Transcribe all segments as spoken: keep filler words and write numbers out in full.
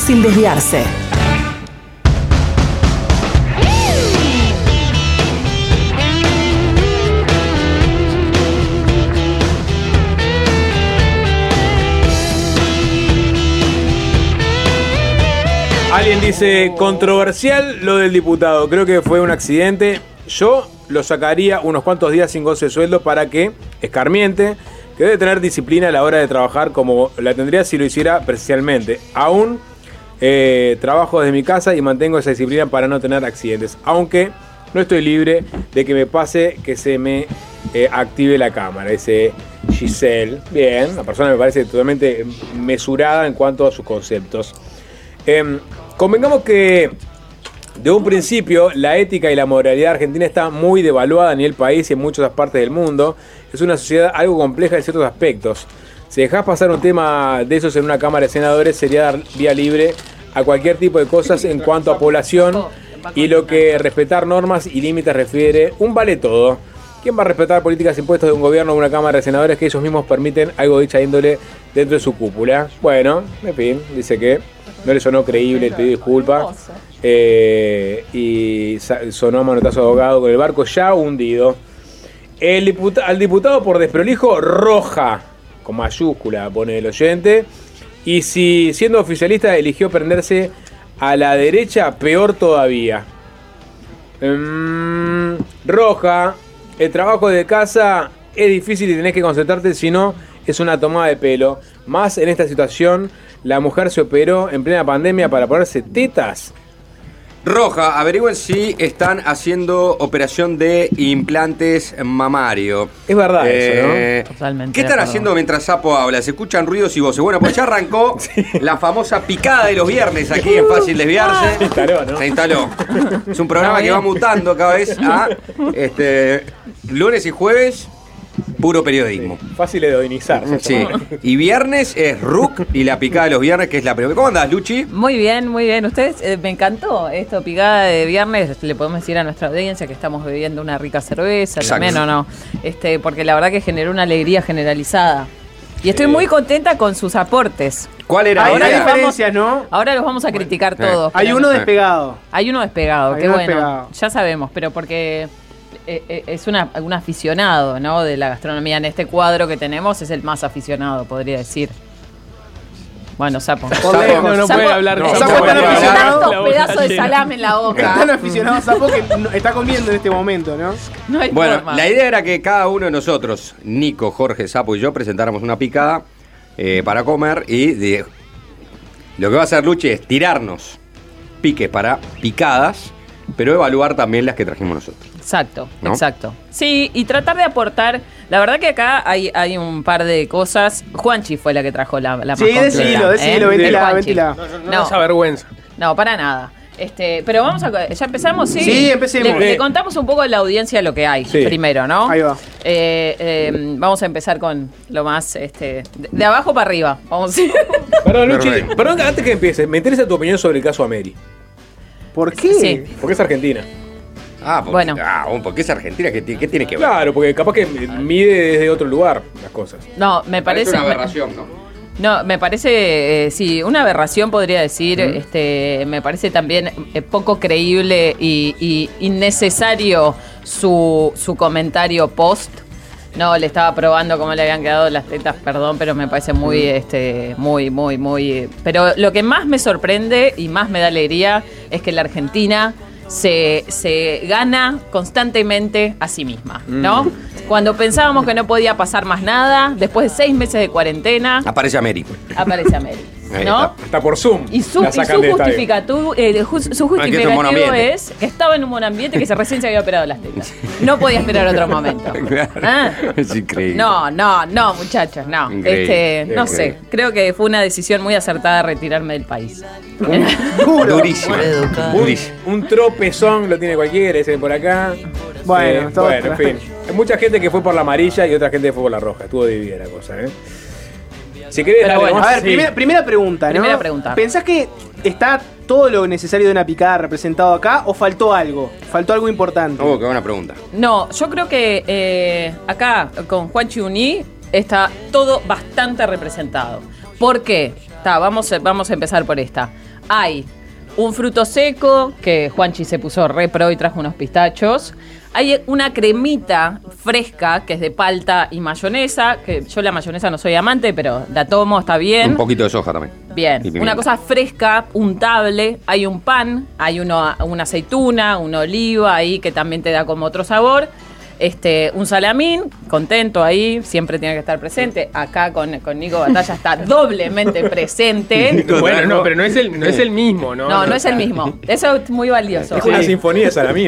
fácil desviarse. Alguien dice, controversial lo del diputado. Creo que fue un accidente. Yo lo sacaría unos cuantos días sin goce de sueldo para que escarmiente, que debe tener disciplina a la hora de trabajar como la tendría si lo hiciera presencialmente. Aún eh, trabajo desde mi casa y mantengo esa disciplina para no tener accidentes. Aunque no estoy libre de que me pase que se me eh, active la cámara. Dice Giselle. Bien, la persona me parece totalmente mesurada en cuanto a sus conceptos. Eh, convengamos que de un principio la ética y la moralidad argentina está muy devaluada a nivel país y en muchas partes del mundo. Es una sociedad algo compleja en ciertos aspectos. Si dejás pasar un tema de esos en una Cámara de Senadores sería dar vía libre a cualquier tipo de cosas en cuanto a población y lo que respetar normas y límites refiere. Un vale todo. ¿Quién va a respetar políticas impuestas de un gobierno o una Cámara de Senadores que ellos mismos permiten algo de dicha índole dentro de su cúpula? Bueno, en fin, dice que no le sonó creíble el pedido de disculpas eh, y sonó a manotazo de ahogado con el barco ya hundido. El diputa- al diputado por desprolijo roja, con mayúscula pone el oyente, y si siendo oficialista eligió prenderse a la derecha, peor todavía. Mm, roja, el trabajo de casa es difícil y tenés que concentrarte, si no es una tomada de pelo. Más en esta situación, la mujer se operó en plena pandemia para ponerse tetas. Roja, averigüen si están haciendo operación de implantes mamario. Es verdad eh, eso, ¿no? Totalmente. ¿Qué están haciendo mientras Sapo habla? Se escuchan ruidos y voces. Bueno, pues ya arrancó sí. la famosa picada de los viernes aquí en Fácil Desviarse. Se instaló, ¿no? Se instaló. Es un programa que va mutando cada vez a este, lunes y jueves. Puro periodismo. Fácil de hedonizar. Sí. Y viernes es R U C y la picada de los viernes, que es la primera. ¿Cómo andás, Luchi? Muy bien, muy bien. Ustedes, eh, me encantó esto, picada de viernes. Le podemos decir a nuestra audiencia que estamos bebiendo una rica cerveza, Exacto. también o no. Este, porque la verdad que generó una alegría generalizada. Y estoy Sí. muy contenta con sus aportes. ¿Cuál era Hay la una idea? diferencia, ¿no? Ahora los vamos a criticar Eh. todos. Hay pero- uno despegado. Hay uno despegado, Hay qué uno bueno. despegado. Ya sabemos, pero porque eh, eh, es una, un aficionado, ¿no? De la gastronomía. En este cuadro que tenemos es el más aficionado, podría decir. Bueno, Sapo. Por lejos. No, no Sapo- puede hablar. no, con- Sapo puede está hablar. aficionado. La Tantos boca pedazos de llena. salame en la Es boca. tan aficionado Sapo que no- está comiendo en este momento, ¿no? No hay Bueno, forma. la idea era que cada uno de nosotros, Nico, Jorge, Sapo y yo, presentáramos una picada eh, para comer y de- lo que va a hacer Luchi es tirarnos piques para picadas, pero evaluar también las que trajimos nosotros. Exacto, ¿No? exacto. Sí, y tratar de aportar. La verdad que acá hay, hay un par de cosas. Juanchi fue la que trajo la, la Sí, más completa, decilo, decilo, ¿eh? ventila, El Juanchi. ventila. No, no, no, No. esa vergüenza. No, para nada. Este, pero vamos a. ¿Ya empezamos? Sí, Sí, empecemos. Le, le contamos un poco a la audiencia lo que hay Sí. primero, ¿no? Ahí va. Eh, eh, vamos a empezar con lo más. este De, de abajo para arriba. Vamos a ir. Perdón, Luchi. Perfecto. Perdón, antes que empieces, me interesa tu opinión sobre el caso Ameri. ¿Por qué? Sí. Porque es argentina. Ah, porque, Bueno. ah, porque es Argentina, ¿qué, ti- qué tiene que ver? Claro, porque capaz que mide desde otro lugar las cosas. No, me parece. una aberración, ¿no? No, me parece, eh, sí, una aberración podría decir, Mm. este, me parece también eh, poco creíble y, y innecesario su, su comentario post. No, le estaba probando cómo le habían quedado las tetas, perdón, pero me parece muy, este, muy, muy, muy... eh, Pero lo que más me sorprende y más me da alegría es que la Argentina se, se gana constantemente a sí misma, ¿no? Cuando pensábamos que no podía pasar más nada, después de seis meses de cuarentena, Aparece Ameri. aparece Ameri, Ahí ¿no? está. Hasta por Zoom. Y su, la y sacan su del estadio. justificatu- eh, ju- su Ah, que esto es justificativo monoambiente. es que estaba en un buen ambiente que se recién se había operado las tetas. No podía esperar otro momento. Claro. Ah. Es increíble. No, no, no, muchachos, no. Increíble, Este, no increíble. sé, creo que fue una decisión muy acertada retirarme del país. Duro. Durísimo. Durísimo. Un, un tropezón lo tiene cualquiera, ese por acá. Bueno, Eh, todo bueno, en atrás. fin. Hay mucha gente que fue por la amarilla y otra gente que fue por la roja. Estuvo dividida la cosa, ¿eh? Si querés, Pero dale, bueno, vamos A ver, sí. primera, primera pregunta, ¿no? Primera pregunta. ¿Pensás que está todo lo necesario de una picada representado acá o faltó algo? Faltó algo importante. Oh, qué buena pregunta. No, yo creo que eh, acá con Juan Chiuní está todo bastante representado. ¿Por qué? Ta, vamos, a- vamos a empezar por esta. hay un fruto seco, que Juanchi se puso re pro y trajo unos pistachos. Hay una cremita fresca, que es de palta y mayonesa, que yo la mayonesa no soy amante, pero la tomo, está bien. Un poquito de soja también. Bien, una cosa fresca, untable. Hay un pan, hay uno, una aceituna, una oliva ahí que también te da como otro sabor. Este, un salamín, contento ahí, siempre tiene que estar presente. Acá con, con Nico Batalla está doblemente presente. Bueno, no, pero no es el, no es el mismo, ¿no? No, no es el mismo. Eso es muy valioso. Es una sinfonía de salamín.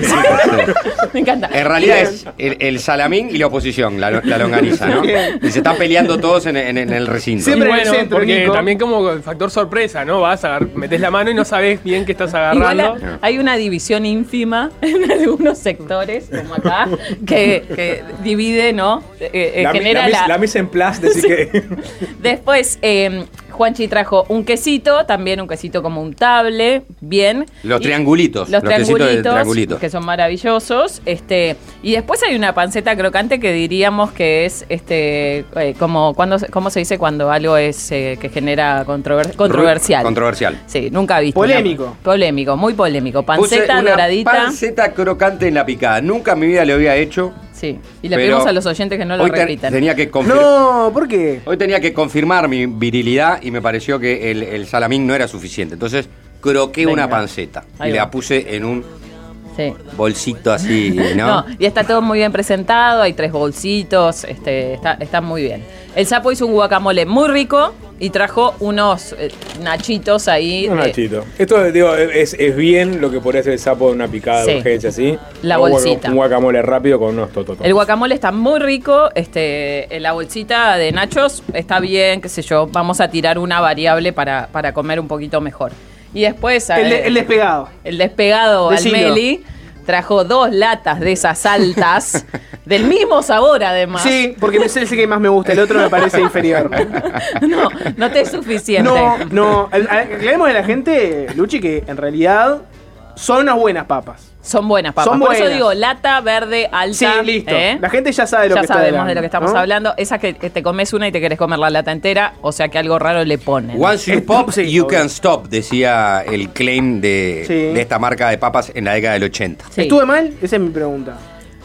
Me encanta. En realidad es el, el salamín y la oposición, la, la longaniza, ¿no? Y se están peleando todos en, en, en el recinto. Siempre en el bueno, centro, porque Nico. también como el factor sorpresa, ¿no? Vas a agar- metes la mano y no sabes bien qué estás Igual agarrando. a- hay una división ínfima en algunos sectores, como acá, que, que divide, ¿no? Eh, eh, La, mi- genera la, mis- la... la mise en place, decir que. Después, eh, Juanchi trajo un quesito, también un quesito como untable, bien. Los Y- triangulitos, Los los quesitos de triangulitos, triangulito. que son maravillosos. Este, y después hay una panceta crocante que diríamos que es, este, eh, como, cuando, ¿cómo se dice cuando algo es eh, que genera controver- controversial? Controversial. Sí, nunca he visto. Polémico. una- polémico, muy polémico. Puse Panceta una doradita. panceta crocante en la picada. Nunca en mi vida lo había hecho. Sí, y le pero pedimos a los oyentes que no lo hoy te- repitan. tenía que confirmar. No, ¿por qué? Hoy tenía que confirmar mi virilidad y me pareció que el, el salamín no era suficiente. Entonces croqué Venga. una panceta Ahí y va. la puse en un Sí. bolsito así, ¿no? No, y está todo muy bien presentado, hay tres bolsitos, este, está, está muy bien. El sapo hizo un guacamole muy rico y trajo unos eh, nachitos ahí. Un de- nachito. Esto, digo, es, es bien lo que podría ser el sapo de una picada Sí. de urgencia, así. La Un guaca- bolsita. Un guacamole rápido con unos tototos. El guacamole está muy rico, este, la bolsita de nachos está bien, qué sé yo, vamos a tirar una variable para, para comer un poquito mejor. Y después El, eh, de- el despegado. el despegado Decilo. Almeli trajo dos latas de esas altas, del mismo sabor además. Sí, porque es el que más me gusta, el otro me parece inferior. No, no te es suficiente. No, no. Al- al- Aclaremos a la gente, Luchi, que en realidad son unas buenas papas. Son buenas papas. Son Por eso buenas. digo, lata verde alta. Sí, listo. ¿eh? La gente ya sabe de lo Ya que está sabemos hablando, de lo que estamos ¿no? hablando. Esa que, que te comes una y te querés comer la lata entera, o sea que algo raro le ponen. Once you Eh, pop, sí, you obvio. can stop, decía el claim de, Sí. de esta marca de papas en la década del ochenta. Sí. ¿Estuve mal? Esa es mi pregunta.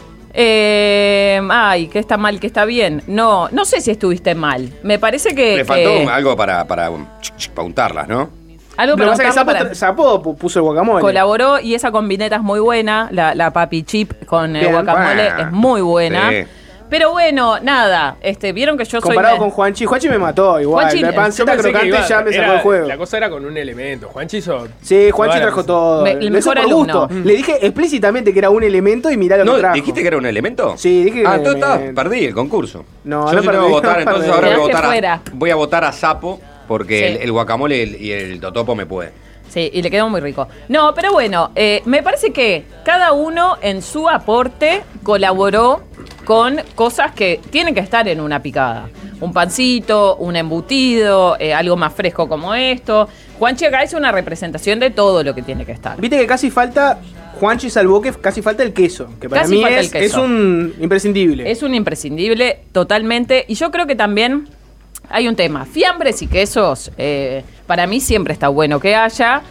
Eh, ay, que está mal, que está bien. No, no sé si estuviste mal. Me parece que. Le faltó que- algo para, para, um, ch- ch- para untarlas, ¿no? algo Lo que pasa es que preguntarlo Sapo, para- Sapo pu- puso el guacamole. Colaboró y esa combineta es muy buena. La, la papi chip con el Bien. guacamole Ah, es muy buena. sí. Pero bueno, nada. Este, vieron que yo Comparado soy. con Juanchi. Juanchi me mató igual. Juanchi- la Yo panceta pensé que crocante iba- ya me sacó era- el juego. La cosa era con un elemento. Juanchi hizo. Sí, Juanchi toda la- trajo todo. Me- el Lo hizo mejor por gusto. alumno. Le dije explícitamente que era un elemento y mirá lo ¿No que trajo. dijiste que era un elemento? Sí, dije que Ah, era un entonces está, elemento. perdí el concurso. No, Yo no sí perdí, tengo que votar, no entonces perdí. ahora voy a Quedaste votar, fuera. a, voy a votar a Sapo porque Sí. el, el guacamole y el, y el totopo me puede. Sí, y le quedó muy rico. No, pero bueno, eh, me parece que cada uno en su aporte colaboró con cosas que tienen que estar en una picada. Un pancito, un embutido, eh, algo más fresco como esto. Juanchi acá es una representación de todo lo que tiene que estar. Viste que casi falta. Juanchi salvó que casi falta el queso. Que para Casi mí falta el es, queso. es un imprescindible. Es un imprescindible totalmente. Y yo creo que también hay un tema. Fiambres y quesos, eh, para mí siempre está bueno que haya.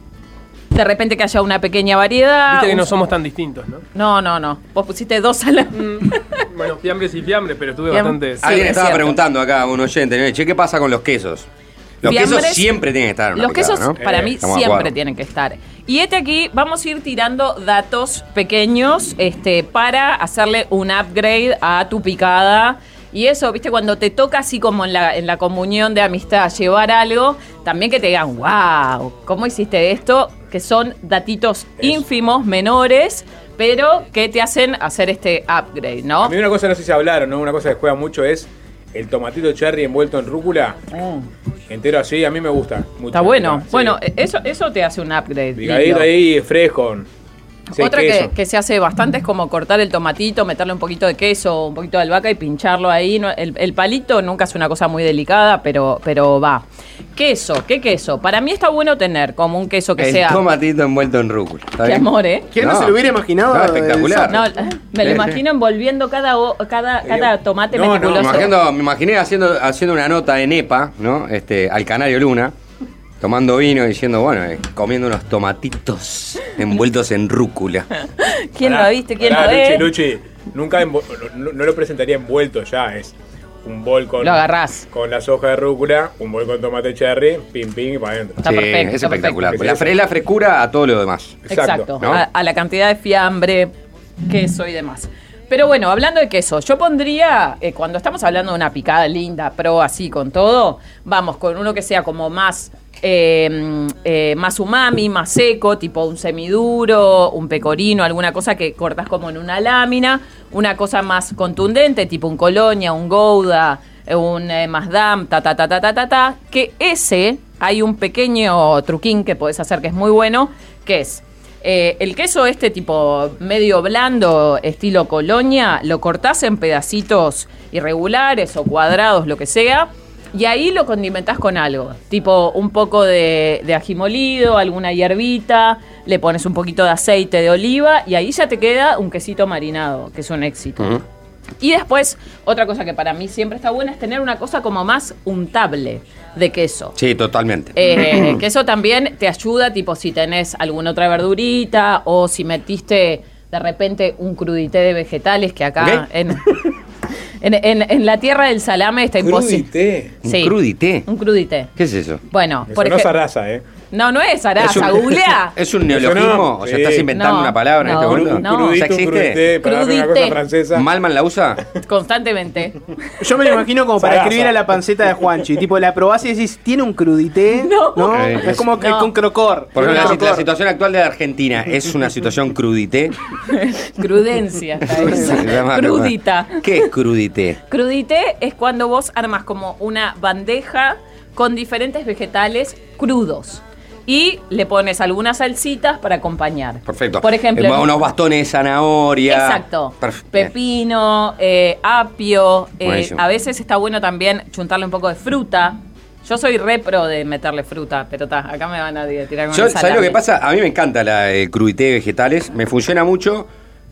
De repente que haya una pequeña variedad. Viste que un- no somos tan distintos, ¿no? No, no, no. Vos pusiste dos saladas. Bueno, fiambres y fiambres, pero tuve Fiam- bastantes. Sí, Alguien es estaba cierto. preguntando acá, un oyente, ¿no? Che, ¿qué pasa con los quesos? Los Fiambres- quesos siempre tienen que estar en una Los picada, quesos ¿no? para Eh, mí estamos de siempre acuerdo. tienen que estar. Y este aquí vamos a ir tirando datos pequeños este, para hacerle un upgrade a tu picada. Y eso, viste, cuando te toca así como en la, en la comunión de amistad llevar algo, también que te digan, wow, ¿cómo hiciste esto? Que son datitos ínfimos, menores, pero que te hacen hacer este upgrade, ¿no? A mí una cosa, no sé si hablaron, ¿no? Una cosa que juega mucho es el tomatito cherry envuelto en rúcula. Entero así, a mí me gusta mucho. Está bueno. Sí. Bueno, eso, eso te hace un upgrade. Picadito lindo. ahí, fresco. Sí, Otra queso. que, que se hace bastante es como cortar el tomatito, meterle un poquito de queso, un poquito de albahaca y pincharlo ahí. No- El, el palito nunca es una cosa muy delicada, pero, pero va. Queso, ¿qué queso? Para mí está bueno tener como un queso que El sea... tomatito envuelto en rúcula. ¿Está Qué bien? amor, ¿eh? ¿Quién no, No. se lo hubiera imaginado? No, del espectacular. Sapo? No, eh, me lo Sí, imagino envolviendo cada, o- cada, cada tomate No, no, Me, meticuloso. imaginando- me imaginé haciendo, haciendo una nota en EPA, ¿no? Este, al Canario Luna. tomando vino, diciendo, bueno, eh, comiendo unos tomatitos envueltos en rúcula. ¿Quién Pará, lo viste? ¿Quién pará, lo ve? Luchi, Luchi, nunca envo- no, no lo presentaría envuelto ya, es un bol con, Lo agarrás. con las hojas de rúcula, un bol con tomate cherry, pim pim y para adentro. Está Sí, perfecto, es está espectacular. perfecto. La, fre- la frescura a todo lo demás. Exacto, ¿no? a, a la cantidad de fiambre, queso y demás. Pero bueno, hablando de queso, yo pondría, eh, cuando estamos hablando de una picada linda, pro así con todo, vamos con uno que sea como más, eh, eh, más umami, más seco, tipo un semiduro, un pecorino, alguna cosa que cortás como en una lámina, una cosa más contundente, tipo un colonia, un gouda, eh, un eh, masdam, ta ta ta ta ta ta ta, que ese hay un pequeño truquín que podés hacer que es muy bueno, que es Eh, el queso este tipo medio blando, estilo colonia, lo cortás en pedacitos irregulares o cuadrados, lo que sea, y ahí lo condimentás con algo, tipo un poco de, de ají molido, alguna hierbita, le pones un poquito de aceite de oliva y ahí ya te queda un quesito marinado, que es un éxito. Ujú. Y después, otra cosa que para mí siempre está buena es tener una cosa como más untable de queso. Sí, totalmente. Eh, que eso también te ayuda, tipo si tenés alguna otra verdurita o si metiste de repente un crudité de vegetales que acá ¿Qué? en, en, en- en la tierra del salame está imposible. Crudité. ¿Un crudité? Un crudité. ¿Qué es eso? Bueno, Eso por no es ejemplo. Zaraza, ¿eh? No, no es ¿Es araza, un, googleá. ¿Es un Eso neologismo? no. O sea, estás Sí. inventando No, una palabra en no, este Un, momento. un no. crudito, ¿Ya existe? un crudité, para hacer una Crudité. cosa francesa. ¿Malman la usa? Constantemente. Yo me lo imagino como para Zaraza. escribir a la panceta de Juanchi. Tipo, la probás y decís, ¿tiene un crudité? No. Eh, Es como que no. con crocor. Por ejemplo, la, Crocor. la situación actual de Argentina es una situación crudité. Crudencia. está esa. Se llama- Crudita. ¿Qué es crudité? Crudité es cuando vos armas como una bandeja con diferentes vegetales crudos. Y le pones algunas salsitas para acompañar. Perfecto. Por ejemplo, Eh, en- unos bastones de zanahoria. Exacto. Perf- Pepino, eh, apio. eh, Buenísimo. a veces está bueno también chuntarle un poco de fruta. Yo soy re pro de meterle fruta, pero ta, acá me van a tirar con Yo, el ¿sabes lo salame. que pasa? A mí me encanta la, el crudité de vegetales. Me funciona mucho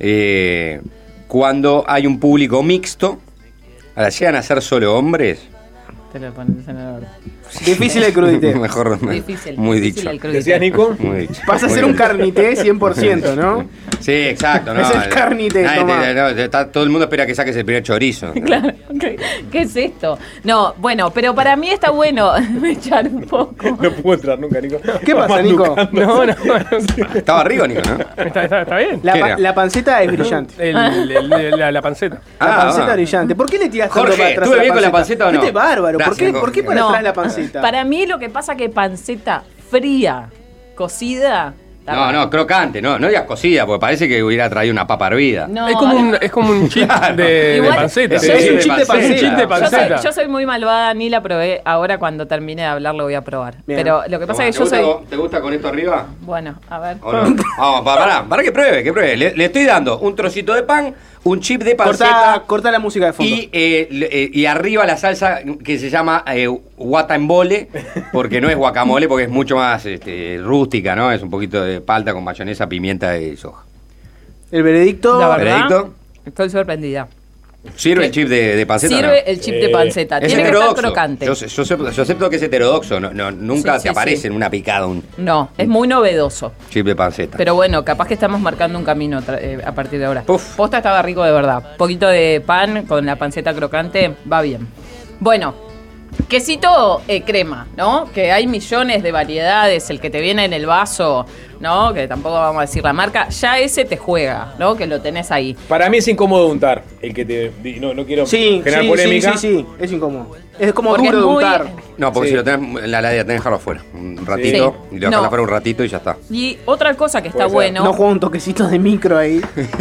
eh, cuando hay un público mixto. Ahora, llegan a ser solo hombres. Te lo pones en el orden. Difícil el crudité. Mejor. Difícil. Muy difícil dicho. el crudité. ¿Decías, Nico? Muy dicho. Vas a Muy hacer un dicho. carnité cien por ciento, ¿no? Sí, exacto. ¿no? Es el carnité, Nadie toma. te- no, está- todo el mundo espera que saques el primer chorizo. ¿no? Claro, ¿qué, qué es esto? No, bueno, pero para mí está bueno echar un poco. No puedo entrar nunca, Nico. ¿Qué pasa, Nico? No, no, no. Estaba rico, Nico, ¿no? Está, está, está bien. La, ¿Qué pa- era? la panceta es brillante. El- el- el- la, la panceta. La Ah, panceta ah. brillante. ¿Por qué le tiras tanto Jorge, para atrás ¿estuve a la bien con la panceta? panceta o no? Este es bárbaro. ¿Por Gracias, qué, ¿Por qué Jorge. para No, atrás la panceta? para mí lo que pasa que panceta fría, cocida. está No, mal. no, crocante, no, no digas cocida, porque parece que hubiera traído una papa hervida. No, es, como un, es como un chip Claro. de, de Igual- panceta. Sí, es un de chip de panceta. panceta. Un chip de Yo soy, panceta. yo soy muy malvada, ni la probé. Ahora cuando termine de hablar lo voy a probar. Bien. Pero lo que pasa Tomá, es que yo ¿te soy... gusta con- ¿Te gusta con esto arriba? Bueno, a ver. ¿O no? Vamos, pa- pará, pará que pruebe, que pruebe. Le, le estoy dando un trocito de pan, un chip de Corta, panceta corta la música de fondo. y, eh, le- eh, y arriba la salsa que se llama eh, guataembole, porque no es guacamole, porque es mucho más este, rústica, ¿no? Es un poquito de palta con mayonesa, pimienta y soja. El veredicto. La verdad, ¿Veredicto? estoy sorprendida. ¿Sirve ¿Qué? el chip de, de panceta? o no? Sirve el chip de Sí. panceta. Es Tiene que estar heterodoxo. crocante. Yo, yo, acepto, yo acepto que es heterodoxo, no, no, nunca Sí, te sí, aparece sí. en una picada un No, es muy novedoso. chip de panceta. Pero bueno, capaz que estamos marcando un camino tra- eh, a partir de ahora. Puf. Posta estaba rico de verdad. Poquito de pan con la panceta crocante, va bien. Bueno, quesito eh, crema, ¿no? Que hay millones de variedades, el que te viene en el vaso, ¿no? Que tampoco vamos a decir la marca, ya ese te juega, ¿no? Que lo tenés ahí. Para mí es incómodo untar. El que te. di- No, no quiero Sí, generar sí, polémica. sí, sí, sí. Es incómodo. Es como Porque duro es de muy- untar. No, porque Sí. si lo tenés en la heladera, tenés que dejarlo afuera. Un ratito, Sí. y lo dejas No. afuera un ratito y ya está. Y otra cosa que está Puede ser. bueno... No juega un toquecito de micro ahí.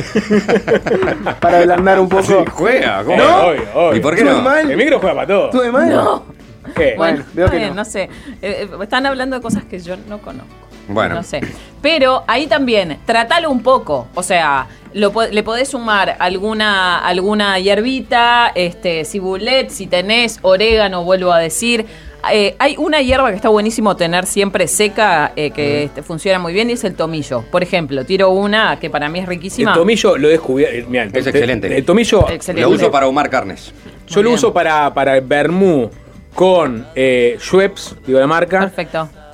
Para ablandar un poco. Sí, juega, ¿cómo? Eh, obvio, obvio. ¿Y por qué Estuve no? mal. El micro juega para todo. ¿Estuve mal? No. ¿Qué? Bueno, veo está que bien, no. no sé. Eh, eh, están hablando de cosas que yo no conozco. Bueno. No sé. Pero ahí también, tratalo un poco. O sea, lo, po- le podés sumar alguna, alguna hierbita, este, cibulet, si tenés orégano, vuelvo a decir. Eh, hay una hierba que está buenísimo tener siempre seca, eh, que este, funciona muy bien, y es el tomillo. Por ejemplo, tiro una que para mí es riquísima. El tomillo lo he descubierto. Mirá, Es excelente. El tomillo. Excelente. Lo uso para ahumar carnes. Yo Muy lo bien. uso para, para el vermú con eh, Schweppes, digo la marca. Perfecto.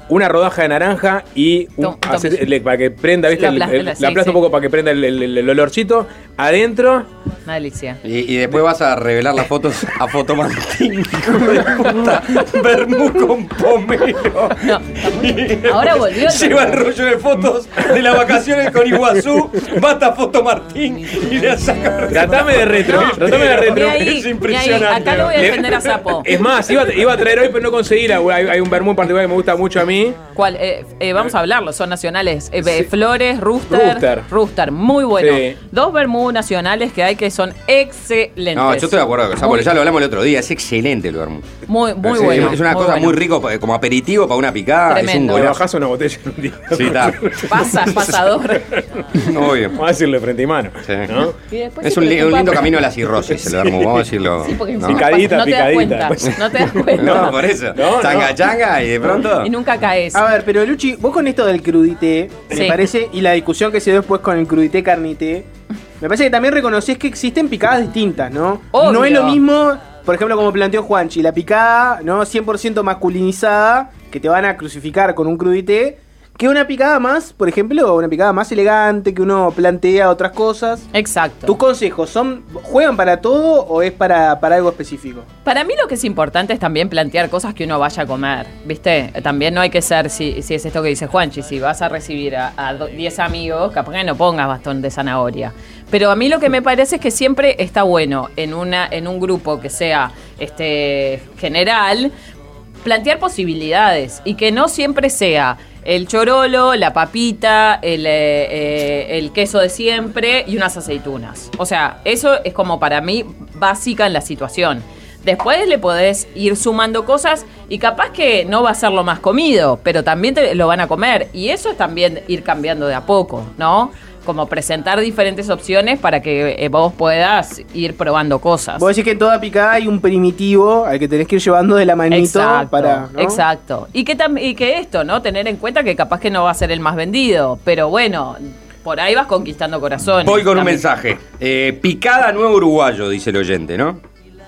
una rodaja de naranja y un, Tom- haces- tomis. le- para que prenda, ¿viste? La El- aplas- el- la- la sí, aplasta sí. un poco para que prenda el, el- el olorcito. Adentro, Una delicia. Y, y después vas a revelar las fotos a Fotomartín. Hijo de puta. Bermú con pomelo. No, ahora volvió el Lleva el Bermú. rollo de fotos de las vacaciones con Iguazú. Bata Fotomartín y le saca. tratame de retro, No. tratame de Ni retro. ahí, Es ni ahí. impresionante. Acá lo voy a Le- defender a Sapo. Es más, iba, iba a traer hoy, pero no conseguí. La, hay, hay un vermú en particular que me gusta mucho a mí. ¿Cuál? Eh, eh, vamos a hablarlo, son nacionales. Eh, eh, Flores, Rooster. Rooster. Rooster, muy bueno. Sí. Dos vermú nacionales que hay que son excelentes. No, yo estoy de acuerdo con Sapo, Muy- ya lo hablamos el otro día. Es excelente el vermú. Muy, muy Sí, bueno. Es una muy cosa bueno. muy rico pa- como aperitivo para una picada. Tremendo. O le Es un bajás una botella en un día. Sí, está. Pasa, pasador. golazo. Obvio. Vamos a decirle frente y mano. Sí. ¿no? Y después Es se un, li- preocupa un lindo por- camino a la cirrosis, el vermú, vamos a decirlo. Sí, porque No. encima Picadita, no te das picadita. cuenta. No te das cuenta. No, por eso. No, changa, no. changa y de pronto. Y nunca caes. A ver, pero Luchi, vos con esto del crudité, Sí. me parece, y la discusión que se dio después con el crudité carnité, me parece que también reconocés que existen picadas distintas, ¿no? Obvio. No es lo mismo, por ejemplo, como planteó Juanchi, la picada, ¿no? cien por ciento masculinizada, que te van a crucificar con un crudité, que una picada más, por ejemplo, una picada más elegante, que uno plantea otras cosas. Exacto. ¿Tus consejos son, juegan para todo o es para, para algo específico? Para mí lo que es importante es también plantear cosas que uno vaya a comer, ¿viste? También no hay que ser, si, si es esto que dice Juanchi, si vas a recibir a a do- diez amigos, capaz que no pongas bastón de zanahoria. Pero a mí lo que me parece es que siempre está bueno en, una, en un grupo que sea este, general, plantear posibilidades y que no siempre sea el chorolo, la papita, el, eh, eh, el queso de siempre y unas aceitunas. O sea, eso es como para mí básica en la situación. Después le podés ir sumando cosas y capaz que no va a ser lo más comido, pero también te lo van a comer. Y eso es también ir cambiando de a poco, ¿no? Como presentar diferentes opciones para que eh, vos puedas ir probando cosas. Vos decís que en toda picada hay un primitivo al que tenés que ir llevando de la manito Exacto, para. ¿no? exacto. Y que, tam- y que esto, ¿no? Tener en cuenta que capaz que no va a ser el más vendido, pero bueno, por ahí vas conquistando corazones. Voy con un También. mensaje. Eh, picada nuevo uruguayo, dice el oyente, ¿no?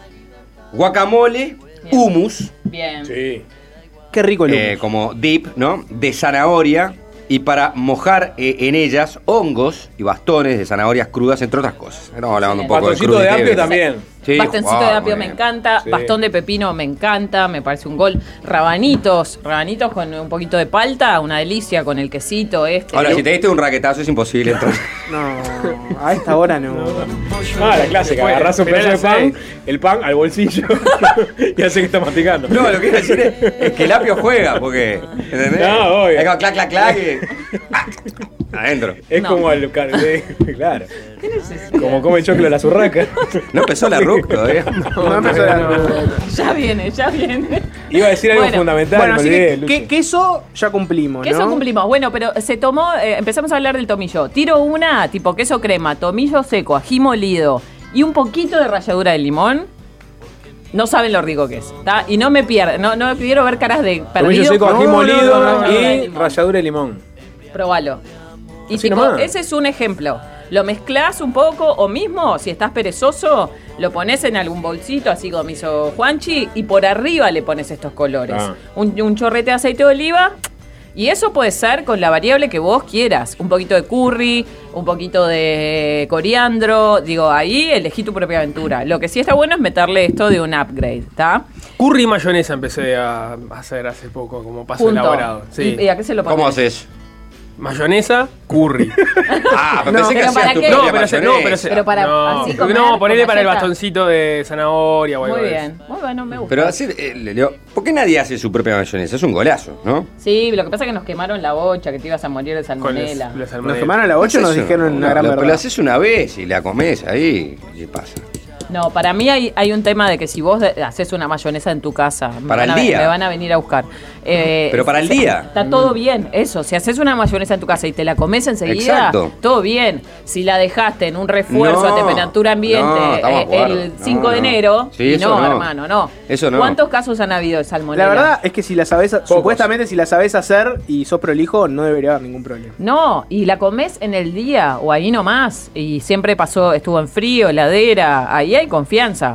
Guacamole, hummus, Bien. Sí. Qué rico el eh, hummus. como dip, ¿no? De zanahoria. Y para mojar eh, en ellas hongos y bastones de zanahorias crudas, entre otras cosas. Estamos hablando un poco de Bastoncito de crudité. apio también. Sí, Bastoncito wow, de apio muy me bien. encanta, Sí. bastón de pepino me encanta, me parece un gol. Rabanitos, rabanitos con un poquito de palta, una delicia con el quesito este. Ahora, si te diste un raquetazo es imposible entrar. No, a esta hora no. Ah, la clásica. Bueno, Agarrás un pero pedazo de era pan, seis. el pan al bolsillo y hace que está masticando. No, lo que quiero decir es, es que el apio juega, porque. ¿Entendés? No, obvio. Es como clac, clac, clac. Y, ¡ah! Adentro. Es No. como el. car- de- claro. Como come choclo la zurraca. No empezó la R U C todavía. No empezó la- Ya viene, ya viene. Iba a decir algo Bueno, fundamental. Bueno, me así olvidé, que, Lucho. que- queso ya cumplimos, Queso ¿no? cumplimos. Bueno, pero se tomó, eh, empezamos a hablar del tomillo. Tiro una, tipo queso crema, tomillo seco, ají molido y un poquito de ralladura de limón. No saben lo rico que es, ¿está? Y no me pierdan, no, no quiero ver caras de Tomillo perdido. seco, ají No, no, molido no, no, no, y no. ralladura de limón. Probalo. Y Así tipo, nomás. ese es un ejemplo. Lo mezclas un poco o mismo, si estás perezoso, lo pones en algún bolsito, así como hizo Juanchi, y por arriba le pones estos colores. Ah. Un, un chorrete de aceite de oliva. Y eso puede ser con la variable que vos quieras. Un poquito de curry, un poquito de coriandro. Digo, ahí elegí tu propia aventura. Lo que sí está bueno es meterle esto de un upgrade, ¿está? Curry y mayonesa empecé a hacer hace poco, como paso Punto. elaborado. Sí. ¿Y, y a qué se lo pones? ¿Cómo haces? Mayonesa, curry. Ah, pero No, pensé que pero hacías ¿para tu qué? No, propia pero, se- no, mayonesa. pero, se- Pero para no, así porque comer no, ponele con para el galleta. bastoncito de zanahoria o algo Muy de eso. bien. Muy bueno, me gusta. Pero hacer, eh, le digo, ¿por qué nadie hace su propia mayonesa? Es un golazo, ¿no? Sí, lo que pasa es que nos quemaron la bocha, que te ibas a morir de Con salmonela. los, los Nos salmonelas. quemaron a la ocho y nos Eso, dijeron una no, gran lo- verdad. Lo haces una vez y la comes ahí, ¿qué pasa? No, para mí hay, hay un tema de que si vos de- haces una mayonesa en tu casa, me Para van el a- día. me van a venir a buscar. Eh, Pero para el se- día. Está todo bien, eso. Si haces una mayonesa en tu casa y te la comes enseguida, Exacto. todo bien. Si la dejaste en un refuerzo No, a temperatura ambiente no, estamos eh, de acuerdo. el cinco No, de no. enero, Sí, y eso no, no. hermano, no. Eso no. ¿Cuántos casos han habido de salmonela? La verdad es que si la sabes, supuestamente si la sabes hacer y sos prolijo, no debería haber ningún problema. No, y la comés en el día o ahí nomás. Y siempre pasó, estuvo en frío, heladera, ahí hay confianza.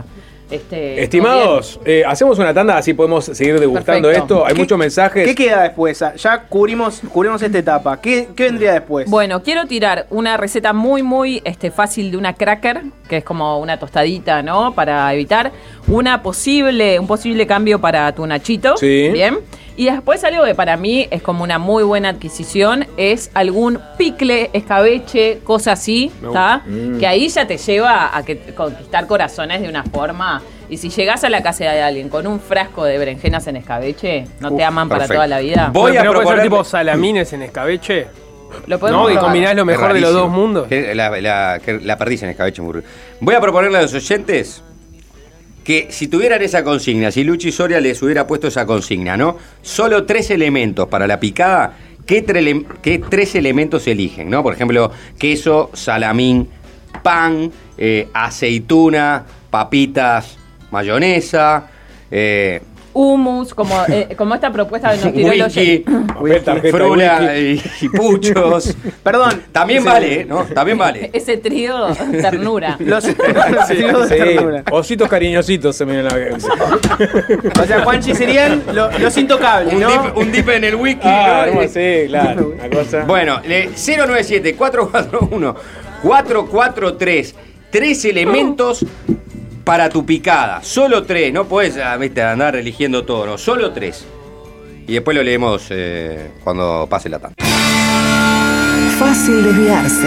Este, Estimados, eh, hacemos una tanda, así podemos seguir degustando Perfecto. esto. Hay ¿Qué- muchos mensajes. ¿Qué queda después? Ah, Ya cubrimos, cubrimos esta etapa. ¿Qué, qué vendría después? Bueno, quiero tirar una receta muy, muy este, fácil de una cracker, que es como una tostadita, ¿no? Para evitar una posible, un posible cambio para tu nachito. Sí. Bien. Y después algo que para mí es como una muy buena adquisición es algún picle, escabeche, cosa así, Me ¿está? gusta. Mm. Que ahí ya te lleva a que, conquistar corazones de una forma. Y si llegás a la casa de alguien con un frasco de berenjenas en escabeche, no te Uf, aman para perfecto. toda la vida. Voy Bueno, a pero puede ser proponer- tipo salamines en escabeche. Lo podemos No, y probar. combinás lo Es mejor de los rarísimo. dos mundos. Que La, la, que la perdiz en escabeche muy rico. Voy a proponerle a los oyentes que si tuvieran esa consigna, si Luchi Soria les hubiera puesto esa consigna, ¿no? Solo tres elementos para la picada, ¿qué, tre- qué tres elementos eligen, ¿no? Por ejemplo, queso, salamín, pan, eh, aceituna, papitas, mayonesa, eh, Hummus, como, eh, como esta propuesta de nos tiró el whisky, oyente. Papel, tarjeta, frula whisky. y, y puchos. Perdón. También Sí. vale, ¿eh? ¿no? También vale. Ese trío, ternura. Los, los hijos de Sí, ternura. ositos cariñositos se me vienen a la cabeza. O sea, Juanchi serían lo- los intocables, Un, ¿no? dip, un dip en el wiki, Ah, ¿no? no, sí, claro. Una cosa. Bueno, le- cero nueve siete, cuatro cuatro uno, cuatro cuatro tres. Tres elementos para tu picada. Solo tres. No puedes ah, viste, andar eligiendo todo, no. Solo tres. Y después lo leemos eh, cuando pase la tanda. Fácil desviarse.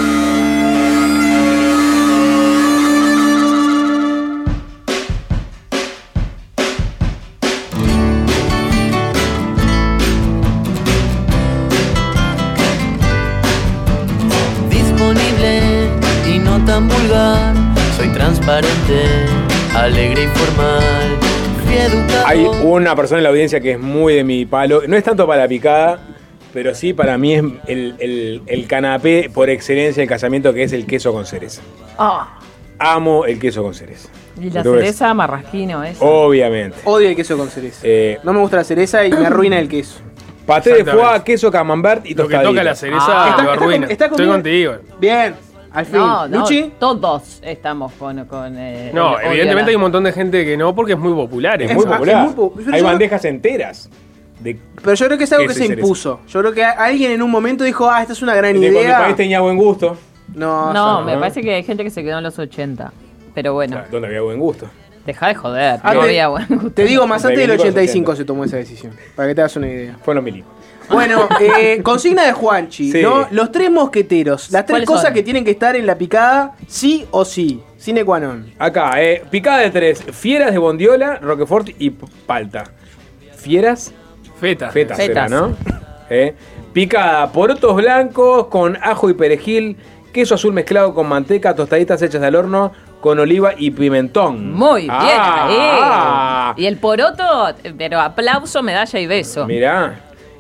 Disponible y no tan vulgar. Soy transparente, alegre y formal. Fui educado. Hay una persona en la audiencia que es muy de mi palo. No es tanto para la picada, pero sí para mí es el, el- el canapé por excelencia del casamiento, que es el queso con cereza. Ah, Amo el queso con cereza. y la Tú ves. cereza marrasquino, eso. Obviamente. Odio el queso con cereza. Eh, No me gusta la cereza y me arruina el queso. Paté de Exactamente. foie, queso camembert y Lo que tostadita. toca la cereza Ah. lo ¿Está- está arruina. con- está Estoy conmigo? contigo. Bien, al fin. No, no, ¿Luchi? todos estamos con... con eh, No, el odio a evidentemente la- hay un montón de gente que no, porque es muy popular. Es Es muy Es- popular. es muy po- pero Hay yo- bandejas enteras. De, Pero yo creo que es algo que Queso se y cereza. impuso. Yo creo que a- alguien en un momento dijo, ah, esta es una gran de cuando mi idea. país tenía buen gusto. No, No, yo me ¿no? parece que hay gente que se quedó en los ochenta. Pero bueno, Donde había buen gusto. deja de joder. Ah, no te- había buen gusto. Te digo, más antes del Reivindico los ochenta y cinco ochenta. se tomó esa decisión. Para que te hagas una idea. Fue lo milico. Bueno, eh, consigna de Juanchi, Sí. ¿no? Los tres mosqueteros. Las tres ¿Cuáles cosas son? que tienen que estar en la picada, sí o sí. Sine qua non. Acá, eh, picada de tres. Fieras de bondiola, roquefort y p- palta. Fieras, Feta. fetas, Fetas. era, ¿no? Eh, picada, porotos blancos con ajo y perejil, queso azul mezclado con manteca, tostaditas hechas al horno con oliva y pimentón. Muy bien, Ah, ahí. Y el poroto, pero aplauso, medalla y beso. Mirá.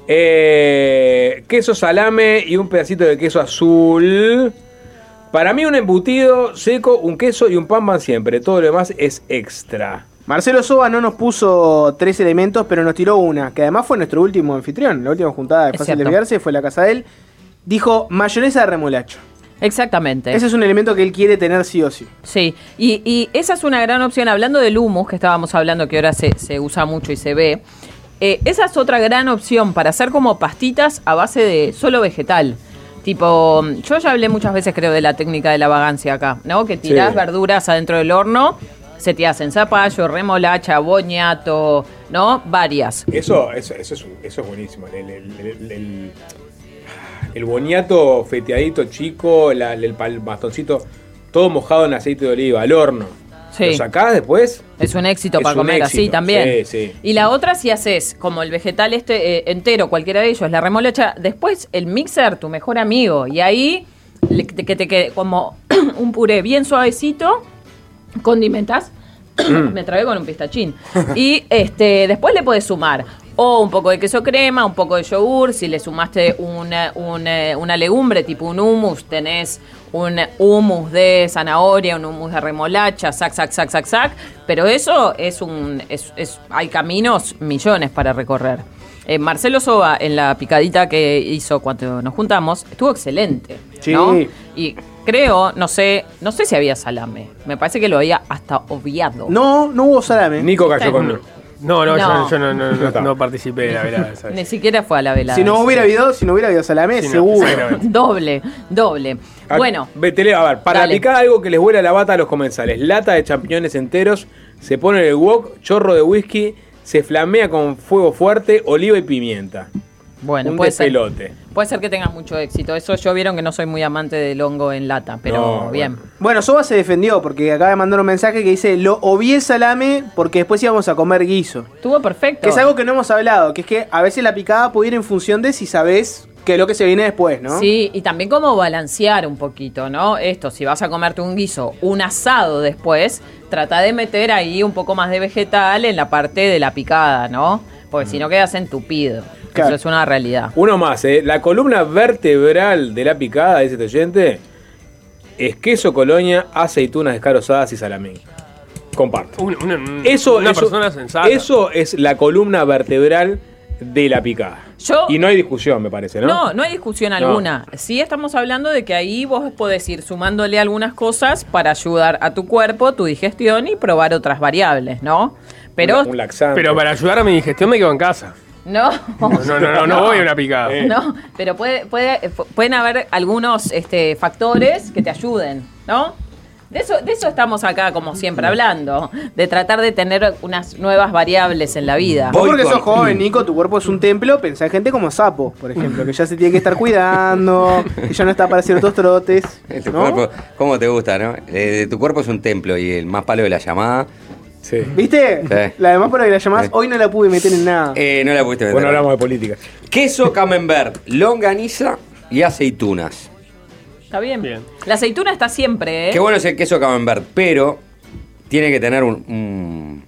Eh, queso salame y un pedacito de queso azul. Para mí un embutido seco, un queso y un pan van siempre. Todo lo demás es extra. Marcelo Soba no nos puso tres elementos, pero nos tiró una, que además fue nuestro último anfitrión. La última juntada de Es Fácil cierto. Desviarse fue en la casa de él. Dijo mayonesa de remolacho. Exactamente. Ese es un elemento que él quiere tener sí o sí. Sí, y, y esa es una gran opción. Hablando del hummus, que estábamos hablando que ahora se, se usa mucho y se ve, eh, esa es otra gran opción para hacer como pastitas a base de solo vegetal. Tipo, yo ya hablé muchas veces, creo, de la técnica de la vagancia acá, ¿no? Que tirás Sí. verduras adentro del horno, se te hacen zapallo, remolacha, boñato, ¿no? Varias. Eso, eso, eso, es, eso es buenísimo. El, el, el, el- el boniato feteadito chico, la- el, pal- bastoncito, todo mojado en aceite de oliva, al horno. Sí. Lo sacás después. Es un éxito Es para un comer así éxito. también. Sí, sí. Y la otra, si haces como el vegetal este eh, entero, cualquiera de ellos, la remolacha, después el mixer, tu mejor amigo. Y ahí le- te- que te quede como un puré bien suavecito, condimentas. Me trabé con un pistachín. Y este después le puedes sumar o un poco de queso crema, un poco de yogur. Si le sumaste una, una, una legumbre tipo un hummus, tenés un hummus de zanahoria, un hummus de remolacha, sac, sac, sac, sac, sac. Pero eso es un... Es, es, hay caminos, millones para recorrer. Eh, Marcelo Soba, en la picadita que hizo cuando nos juntamos, estuvo excelente, Sí. ¿no? Y creo, no sé, no sé si había salame. Me parece que lo había hasta obviado. No, no hubo salame. Nico cayó con... No, no, No. yo, yo no, no, no, No. no participé, la verdad. ¿sabes? Ni siquiera fue a la velada. Si no hubiera habido, si no hubiera habido salame, Sí, no, seguro. exactamente. Doble, doble. Ah, Bueno, ve, te leo, a ver, para Dale. picar algo que les huela la bata a los comensales. Lata de champiñones enteros, se pone en el wok, chorro de whisky, se flamea con fuego fuerte, oliva y pimienta. bueno, Un puede ser. despelote. Puede ser que tengas mucho éxito. Eso yo vieron que no soy muy amante del hongo en lata, pero No, bien. bueno. Bueno, Soba se defendió porque acaba de mandar un mensaje que dice: lo obvié salame porque después íbamos a comer guiso. Estuvo perfecto. Que es algo que no hemos hablado, que es que a veces la picada puede ir en función de si sabes qué es lo que se viene después, ¿no? Sí, y también como balancear un poquito, ¿no? Esto, si vas a comerte un guiso, un asado después, trata de meter ahí un poco más de vegetal en la parte de la picada, ¿no? Porque si no quedas entupido. Claro. Eso es una realidad. Uno más, ¿eh? La columna vertebral de la picada, dice este oyente, es queso colonia, aceitunas descarozadas y salamín. Comparto. Un- una, un- Eso, una eso- persona sensata. eso es la columna vertebral de la picada. Yo- Y no hay discusión, me parece, ¿no? No, no hay discusión No. alguna. Sí estamos hablando de que ahí vos podés ir sumándole algunas cosas para ayudar a tu cuerpo, tu digestión y probar otras variables, ¿no? Pero Un, un laxante. Pero para ayudar a mi digestión me quedo en casa. no. No, no, no, no, no voy a una picada. Eh. No, pero puede, puede, pueden haber algunos este, factores que te ayuden, ¿no? De eso, de eso estamos acá, como siempre, hablando. De tratar de tener unas nuevas variables en la vida. Vos Voy porque con- sos joven, Nico, tu cuerpo es un templo, pensá en gente como Sapo, por ejemplo, que ya se tiene que estar cuidando, que ya no está para ciertos trotes, Tu ¿no? cuerpo, ¿cómo te gusta, no? Eh, tu cuerpo es un templo y el más palo de la llamada. Sí. ¿Viste? Sí. La demás para que la llamás, Sí. hoy no la pude meter en nada. Eh, no la pudiste meter. Bueno, hablamos de política. Queso camembert, longaniza y aceitunas. Está bien. Bien. La aceituna está siempre, ¿eh? Qué bueno es el queso camembert, pero tiene que tener un... un-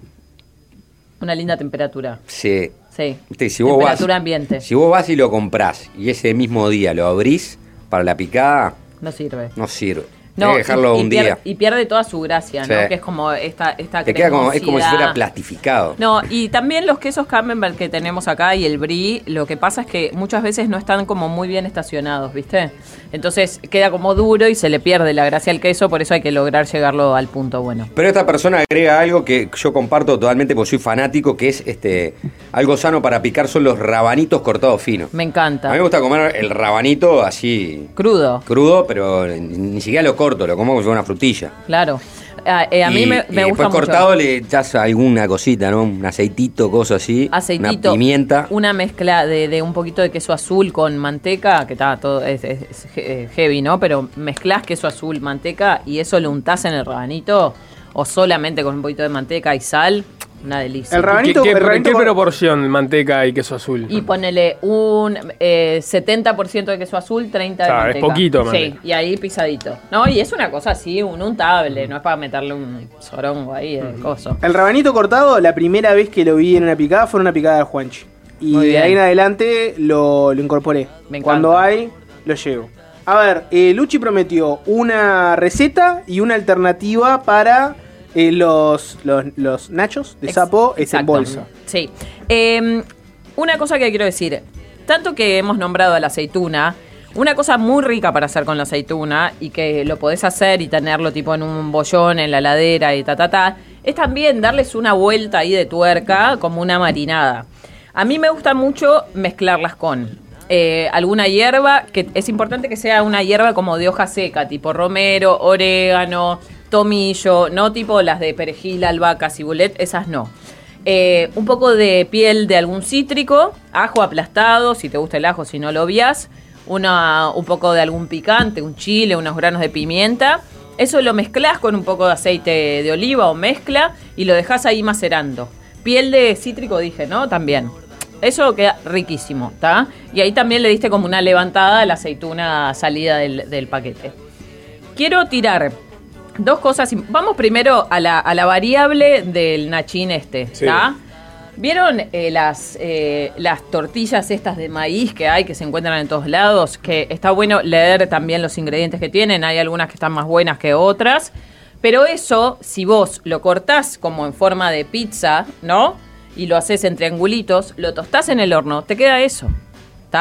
Una linda temperatura. sí. Sí. Viste, si vos vas, Temperatura ambiente. si vos vas y lo comprás y ese mismo día lo abrís para la picada, No sirve. no sirve. No, Hay que dejarlo y, y un pier- día. y pierde toda su gracia, Sí. ¿no? Que es como esta, esta Te queda como, es como si fuera cremosidad. plastificado. No, y también los quesos camembert que tenemos acá y el brie, lo que pasa es que muchas veces no están como muy bien estacionados, ¿viste? Entonces queda como duro y se le pierde la gracia al queso, por eso hay que lograr llegarlo al punto bueno. Pero esta persona agrega algo que yo comparto totalmente porque soy fanático, que es este algo sano para picar son los rabanitos cortados finos. Me A encanta. mí me gusta comer el rabanito así Crudo, crudo, pero ni siquiera lo corto, lo como como si fuera una frutilla. claro. A, eh, a mí Y- me, y me gusta después mucho. cortado le echas alguna cosita, ¿no? Un aceitito, cosa así. Aceitito, Una pimienta. una mezcla de, de un poquito de queso azul con manteca, que está todo es, es- es he- heavy, ¿no? Pero mezclás queso azul, manteca y eso lo untás en el rabanito o solamente con un poquito de manteca y sal, una delicia. El ¿Qué, rabanito, qué- el ¿En rabanito qué con- proporción manteca y queso azul? Y ponele un eh, setenta por ciento de queso azul, treinta de O sea, es manteca. poquito Sí, manteca. y ahí pisadito. ¿No? Y es una cosa así, un untable, no es para meterle un sorongo ahí de coso. El rabanito cortado, la primera vez que lo vi en una picada fue en una picada de Juanchi. Y Muy de bien. ahí en adelante lo, lo incorporé. Me encanta. Cuando hay, lo llevo. A ver, eh, Luchi prometió una receta y una alternativa para eh, los, los, los nachos de Ex- sapo es en exacto. bolsa. Sí. Eh, una cosa que quiero decir, tanto que hemos nombrado a la aceituna, una cosa muy rica para hacer con la aceituna y que lo podés hacer y tenerlo tipo en un bollón, en la heladera y ta, ta, ta, es también darles una vuelta ahí de tuerca como una marinada. A mí me gusta mucho mezclarlas con eh, alguna hierba, que es importante que sea una hierba como de hoja seca, tipo romero, orégano, tomillo, no tipo las de perejil, albahaca, cibulet, esas no. Eh, un poco de piel de algún cítrico, ajo aplastado, si te gusta el ajo, si no lo obvias, una, un poco de algún picante, un chile, unos granos de pimienta. Eso lo mezclas con un poco de aceite de oliva o mezcla y lo dejas ahí macerando. Piel de cítrico dije, ¿no? También. Eso queda riquísimo, ¿está? Y ahí también le diste como una levantada a la aceituna salida del, del paquete. Quiero tirar dos cosas. Vamos primero a la, a la variable del nachín este, ¿está? Sí. ¿Vieron eh, las, eh, las tortillas estas de maíz que hay, que se encuentran en todos lados? Que está bueno leer también los ingredientes que tienen. Hay algunas que están más buenas que otras. Pero eso, si vos lo cortás como en forma de pizza, ¿no? Y lo haces en triangulitos, lo tostás en el horno, te queda eso, ¿está?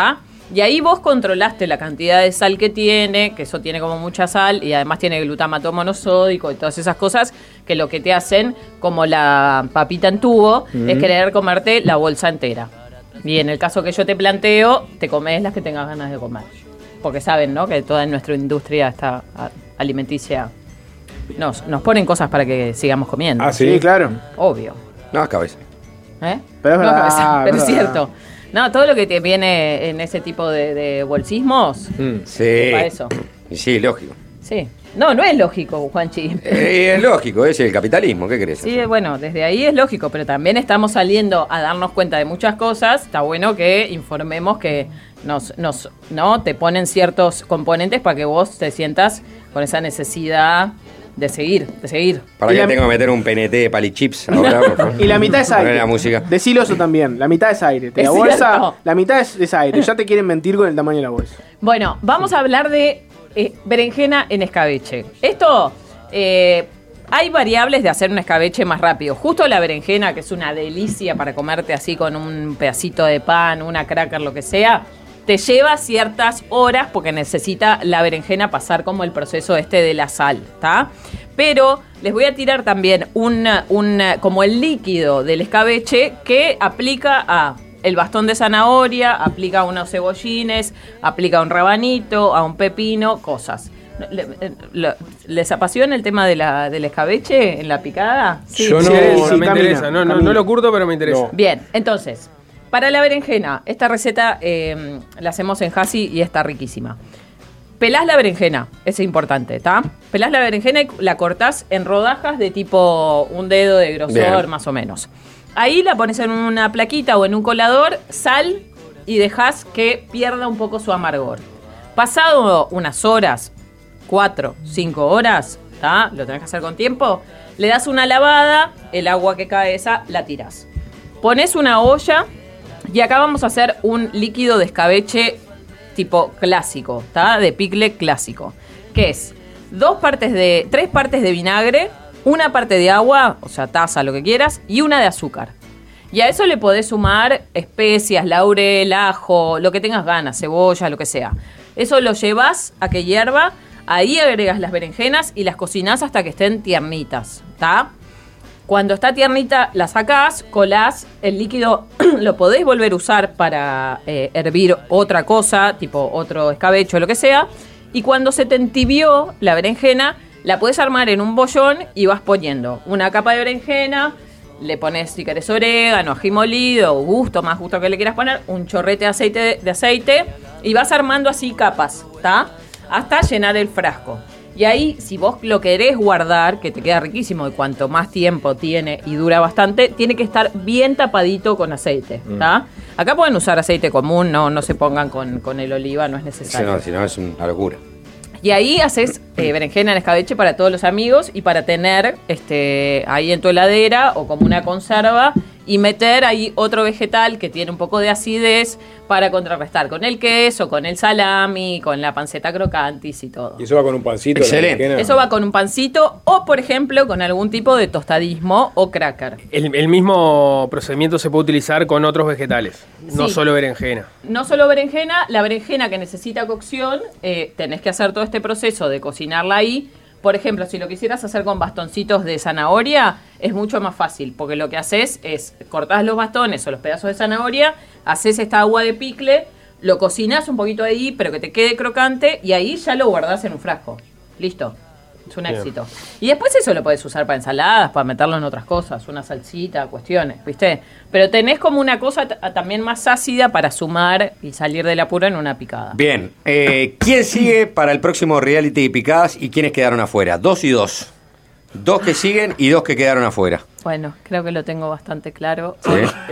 Y ahí vos controlaste la cantidad de sal que tiene, que eso tiene como mucha sal, y además tiene glutamato monosódico y todas esas cosas que lo que te hacen, como la papita en tubo, mm. es querer comerte la bolsa entera. Y en el caso que yo te planteo, te comes las que tengas ganas de comer. Porque saben, ¿no?, que toda nuestra industria está alimenticia nos, nos ponen cosas para que sigamos comiendo. Ah, sí, claro. Obvio. No, es cabeza. ¿Eh? Pero es no, verdad, cabeza, pero es verdad. cierto. No, todo lo que te viene en ese tipo de, de bolsismos, Mm. Sí. para eso. Sí, lógico. Sí. No, no es lógico, Juanchi. Eh, es lógico, es el capitalismo, ¿qué crees? Sí, bueno, desde ahí es lógico, pero también estamos saliendo a darnos cuenta de muchas cosas. Está bueno que informemos que nos, nos, no, te ponen ciertos componentes para que vos te sientas con esa necesidad de seguir, de seguir. Para Y que la- tengo que meter un P N T de palichips ahora, por favor. Y la mitad es Poner aire. la música. Decilo eso también. La mitad es aire. Es La bolsa, cierto. la mitad es, es aire. Ya te quieren mentir con el tamaño de la bolsa. Bueno, vamos a hablar de eh, berenjena en escabeche. Esto, eh, hay variables de hacer un escabeche más rápido. Justo la berenjena, que es una delicia para comerte así con un pedacito de pan, una cracker, lo que sea, te lleva ciertas horas porque necesita la berenjena pasar como el proceso este de la sal, ¿está? Pero les voy a tirar también un, un, como el líquido del escabeche que aplica a el bastón de zanahoria, aplica a unos cebollines, aplica a un rabanito, a un pepino, cosas. ¿Le- le- ¿Les apasiona el tema de la, del escabeche en la picada? Yo no, sí, no sí, me camina, interesa, no, no, camina. no lo curto, pero me interesa. No. Bien, entonces, para la berenjena, esta receta eh, la hacemos en Hasi y está riquísima. Pelás la berenjena, es importante, ¿está? Pelás la berenjena y la cortás en rodajas de tipo un dedo de grosor, Bien. más o menos. Ahí la pones en una plaquita o en un colador, sal y dejás que pierda un poco su amargor. Pasado unas horas, cuatro, cinco horas, ¿tá? Lo tenés que hacer con tiempo. Le das una lavada, el agua que cae esa la tirás. Pones una olla y acá vamos a hacer un líquido de escabeche tipo clásico, ¿tá? De picle clásico. Que es dos partes de, tres partes de vinagre, una parte de agua, o sea, taza, lo que quieras, y una de azúcar. Y a eso le podés sumar especias, laurel, ajo, lo que tengas ganas, cebolla, lo que sea. Eso lo llevas a que hierva, ahí agregas las berenjenas y las cocinás hasta que estén tiernitas, ¿está? Cuando está tiernita, la sacás, colás, el líquido lo podés volver a usar para eh, hervir otra cosa, tipo otro escabeche o lo que sea. Y cuando se te entibió la berenjena, la podés armar en un bollón y vas poniendo una capa de berenjena, le pones, si querés, orégano, ají molido, gusto, más gusto que le quieras poner, un chorrete de aceite, de aceite y vas armando así capas, ¿está? Hasta llenar el frasco. Y ahí, si vos lo querés guardar, que te queda riquísimo y cuanto más tiempo tiene y dura bastante, tiene que estar bien tapadito con aceite, ¿está? Acá pueden usar aceite común, no, no se pongan con, con el oliva, no es Si necesario. no, si no, es una locura. Y ahí haces eh, berenjena en escabeche para todos los amigos y para tener este ahí en tu heladera o como una conserva y meter ahí otro vegetal que tiene un poco de acidez para contrarrestar con el queso, con el salami, con la panceta crocantis y todo. Y eso va con un pancito. la Excelente. berenjena. Eso va con un pancito o, por ejemplo, con algún tipo de tostadismo o cracker. El, el mismo procedimiento se puede utilizar con otros vegetales, no Sí. solo berenjena. No solo berenjena, la berenjena que necesita cocción, eh, tenés que hacer todo este proceso de cocinarla ahí. Por ejemplo, si lo quisieras hacer con bastoncitos de zanahoria, es mucho más fácil, porque lo que haces es cortás los bastones o los pedazos de zanahoria, haces esta agua de picle, lo cocinás un poquito ahí, pero que te quede crocante, y ahí ya lo guardás en un frasco. Listo. Es un Bien. éxito. Y después eso lo podés usar para ensaladas, para meterlo en otras cosas, una salsita, cuestiones, ¿viste? Pero tenés como una cosa t- también más ácida para sumar y salir del apuro en una picada. Bien, eh, ¿quién sigue para el próximo reality de picadas y quiénes quedaron afuera? Dos y dos. Dos que siguen y dos que quedaron afuera. Bueno, creo que lo tengo bastante claro. ¿Sí?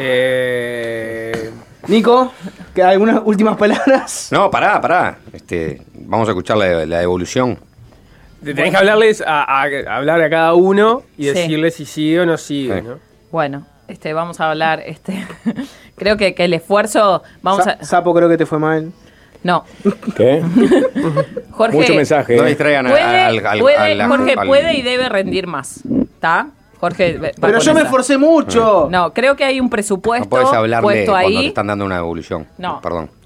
Eh, Nico, ¿que ¿algunas últimas palabras? No, pará, pará. Este, vamos a escuchar la, la evolución. tenés que hablarles a, a- a hablar a cada uno y Sí. decirles si sigue o no sigue, Sí. ¿no? Bueno, este, vamos a hablar, este, creo que, que el esfuerzo, vamos Sa- a, Sapo, creo que te fue mal. no, ¿Qué? Jorge, Mucho mensaje. No ¿eh? distraigan a- puede, al, al- puede, al- Jorge al- puede y debe rendir más, ¿está? Jorge, va Pero con yo me esa. esforcé mucho. No, creo que hay un presupuesto No puedes hablarle puesto cuando te ahí. están dando una evolución. No. Perdón.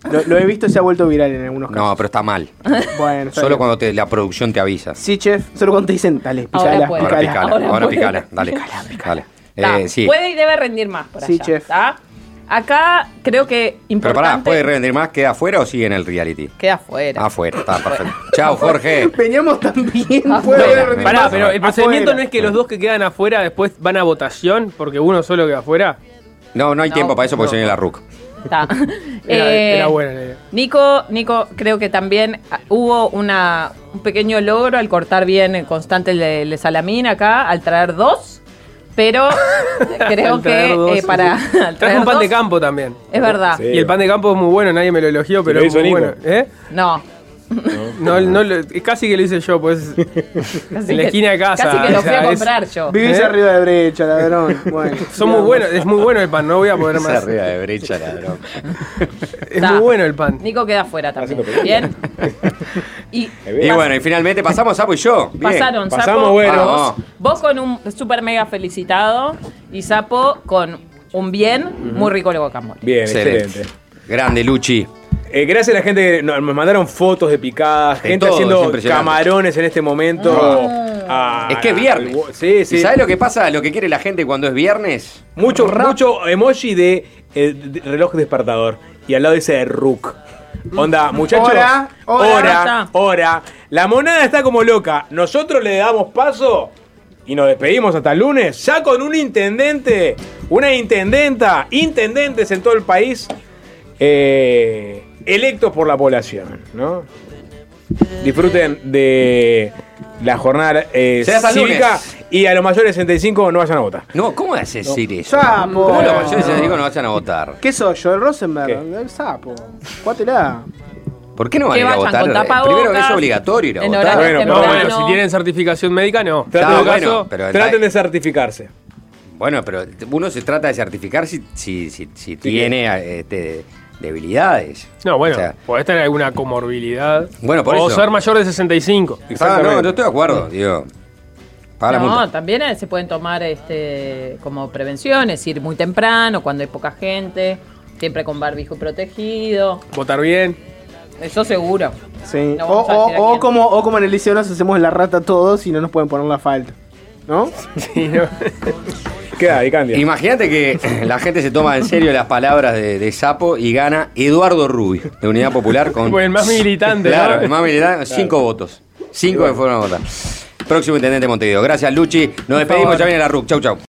Lo, lo he visto y se ha vuelto viral en algunos casos. No, pero está mal. Bueno, está Solo bien. cuando te, la producción te avisa. Sí, chef. Solo cuando te dicen, dale, Ahora picala, puede. Ahora picala. picala, Ahora ahora puede. picala. Dale, dale. Ta, Eh, sí. Puede y debe rendir más por Sí, allá. chef. ¿ta? Acá creo que Pero importante. pará, ¿puede rendir más? ¿Queda afuera o sigue en el reality? Queda afuera. Afuera, está perfecto. Chao, Jorge. Veníamos tan bien. Afuera. puede rendir Pará, más. pero el procedimiento Afuera. no es que los dos que quedan afuera después van a votación porque uno solo queda afuera. No, no hay No, tiempo para eso porque no. soy en la R U C. Ta. Era, Eh, era buena la idea. Nico, Nico, creo que también ah, hubo una, un pequeño logro al cortar bien el constante el de, el de Salamín acá, al traer dos, pero creo Al traer que dos, eh, para... sí. al Traje traer un pan dos, de campo también. Es verdad. Sí. Y el pan de campo es muy bueno, nadie me lo elogió, pero lo es hizo muy Nico. bueno. ¿Eh? No, No, no, lo- casi que lo hice yo, pues. casi En la que- esquina de casa. Casi que lo o fui sea, a es- comprar yo. Vivís ¿Eh? arriba de brecha, ladrón. Bueno. Son muy buenos, es muy bueno el pan, no voy a poner Esa más. arriba de brecha, ladrón. Es Ta. muy bueno el pan. Nico queda afuera también. Haciendo Bien. Y Y bueno, y finalmente pasamos Sapo y yo. Bien. pasaron pasamos, Sapo, bueno. vos, vos con un super mega felicitado y Sapo con un bien muy rico de guacamole. Bien, Excelente. excelente. Grande, Luchi. Eh, gracias a la gente que nos nos mandaron fotos de picadas, De gente todo, es haciendo impresionante. camarones en este momento. Ah, Es que es viernes. al- Sí, sí. ¿Y sabes lo que pasa? Lo que quiere la gente cuando es viernes. Mucho, mucho emoji de, eh, de reloj despertador. Y al lado dice R U C. Onda, muchachos. Hora, hora. hora, hora. La monada está como loca. Nosotros le damos paso y nos despedimos hasta el lunes. Ya con un intendente, una intendenta, intendentes en todo el país, eh, electos por la población, ¿no? Disfruten de la jornada eh, Será hasta el cívica lunes. y a los mayores de sesenta y cinco no vayan a votar. No, ¿cómo es decir eso? Sapo. ¿Cómo los mayores de digo no vayan a votar? ¿Qué soy yo? El Rosenberg. ¿Qué? El sapo. Jugátela. ¿Por qué no van a Que ir a vayan votar? con tapabocas, Primero que es obligatorio ir a en votar. horario Bueno, No, Temprano. bueno, si tienen certificación médica, no. Traten, Ah, de, bueno, caso, pero traten la- de certificarse. Bueno, pero uno se trata de certificar si, si, si, si tiene este, debilidades. No, bueno, O sea, podés tener alguna comorbilidad. Bueno, por o eso. ser mayor de sesenta y cinco. ah, Exactamente. no, yo estoy de acuerdo, digo. Paga la No, multa. también eh, se pueden tomar este como prevenciones, ir muy temprano, cuando hay poca gente, siempre con barbijo protegido, Votar bien. eso seguro. Sí. No o, vamos a o, decir a o quién. como, o como en el liceo nos hacemos la rata todos y no nos pueden poner la falta. ¿No? Sí, ¿no? Queda, y cambia. Imagínate que la gente se toma en serio las palabras de, de Sapo y gana Eduardo Rubio, de Unidad Popular, con. Pues el más militante, Claro, ¿no? el más militante, cinco votos. Cinco que fueron a votar. Próximo intendente de Montevideo. Gracias, Luchi. Nos despedimos, favor. ya viene la R U C. Chau, chau.